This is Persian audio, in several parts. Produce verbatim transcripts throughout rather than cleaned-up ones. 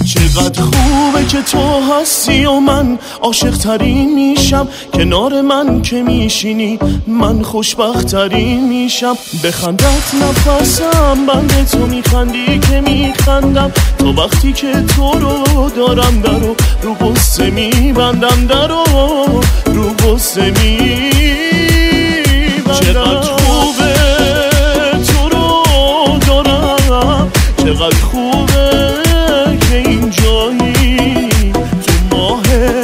چقدر خوبه که تو هستی و من عاشق ترین میشم، کنار من که میشینی من خوشبخت ترین میشم. بخندت نفسم بنده تو میخندی که میخندم، تو وقتی که تو رو دارم درو رو غصه میبندم، درو رو غصه میبندم. چقدر خوبه تو رو دارم، چقدر خوبه که اینجایی تو ماه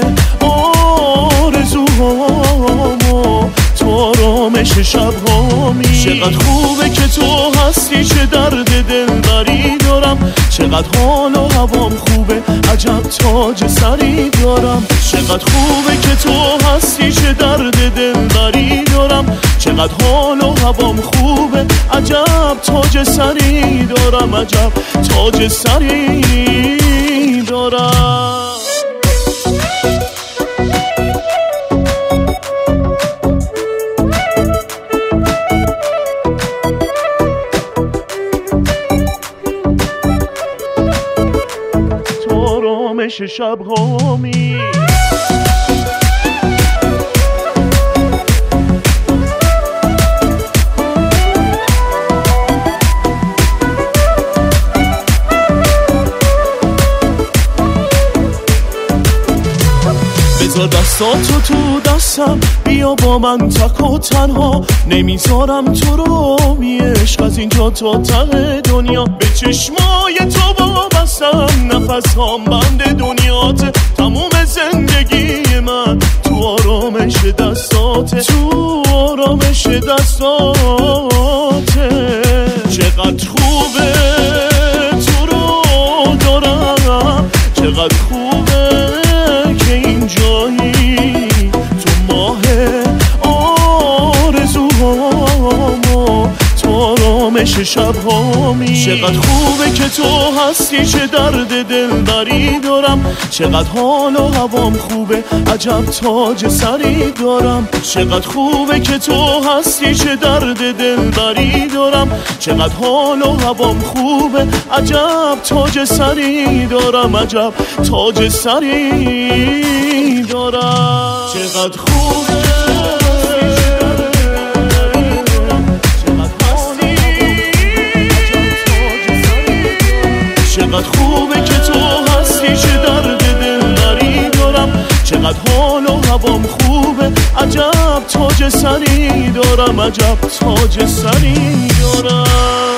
آرزوهامو، تو آرامش شبهامی. چقدر خوبه که تو هستی، چه درد دلبری دارم، چقدر حال و هوام خوبه، عجب تاج سری دارم. چقدر خوبه که تو هستی، چه درد دلبری دارم، چقدر حال و هوام خوبه، عجب تاج سری دارم، عجب تاج سری دارم. تو آرامش شبهامی. بذار دستاتو تو دستم، بیا با من تک و تنها، نمیذارم تو رو بی عشق از اینجا تا ته دنیا. به چشمای تو وابستم، نفس هام بند دنیات، تموم زندگی من تو آرامش دستاته، تو آرامش دستاته. چقدر خوبه تو رو دارم، چقدر خوبه که اینجایی تو ماه آرزوهامو، تو آرامش شبهامی. چقدر خوبه که تو هستی، چه درد دلبری دارم، چقدر حال و هوام خوبه، عجب تاج سری دارم. چقدر خوبه که تو هستی، چه درد دلبری دارم، چقدر حال و هوام خوبه، عجب تاج سری دارم، عجب تاج سری دارم. چقدر خوبه چقدر خوبه که تو هستی، چه درد دلبری دارم، چقدر حال و هوام خوبه، عجب تاج سری دارم، عجب تاج سری دارم.